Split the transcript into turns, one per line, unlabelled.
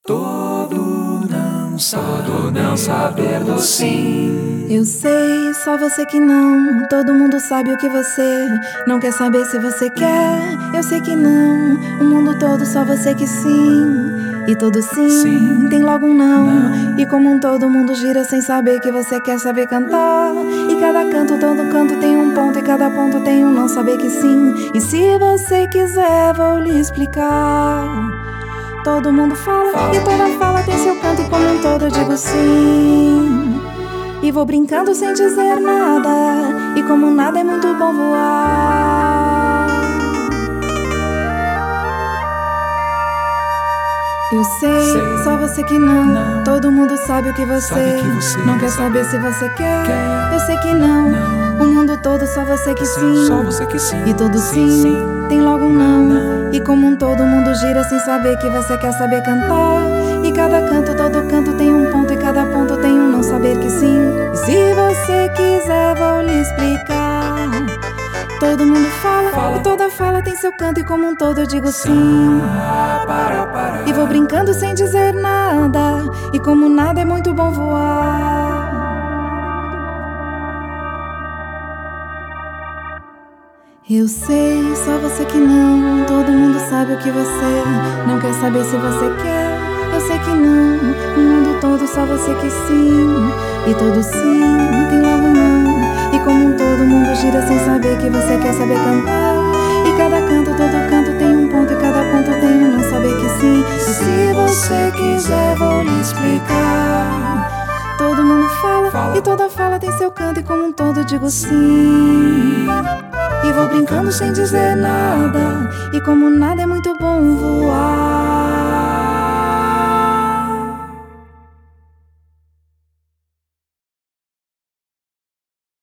Todo não saber do sim.
Eu sei, só você que não. Todo mundo sabe o que você não quer saber se você quer. Eu sei que não. O mundo todo, só você que sim. E todo sim tem logo um não. E como um todo mundo gira sem saber que você quer saber cantar. E cada canto, todo canto tem um ponto. E cada ponto tem um não saber que sim. E se você quiser, vou lhe explicar. Todo mundo fala e toda fala tem seu canto. E como um todo eu digo sim. E vou brincando sem dizer nada. E como nada é muito bom voar. Eu sei, só você que não. Todo mundo sabe o que você não quer saber se você quer. Eu sei que não. O mundo todo, só você que sim. E todo sim tem logo um não. E como um todo mundo gira sem saber que você quer saber cantar. E cada canto, todo canto tem um ponto. E cada ponto tem um não saber que sim. E se você quiser, vou lhe explicar. Todo mundo fala e toda fala tem seu canto. E como um todo eu digo sim. E vou brincando sem dizer nada. E como nada é muito bom voar. Eu sei, só você que não. Todo mundo sabe o que você não quer saber se você quer. Eu sei que não. O mundo todo, só você que sim. E todo sim tem logo não. E como um todo mundo gira sem saber que você quer saber cantar. E cada canto, todo canto tem um ponto. E cada ponto tem um não saber que sim. E se você quiser, vou lhe explicar. Todo mundo fala e toda fala tem seu canto. E como um todo eu digo sim. E vou brincando sem dizer nada. E como nada é muito bom voar.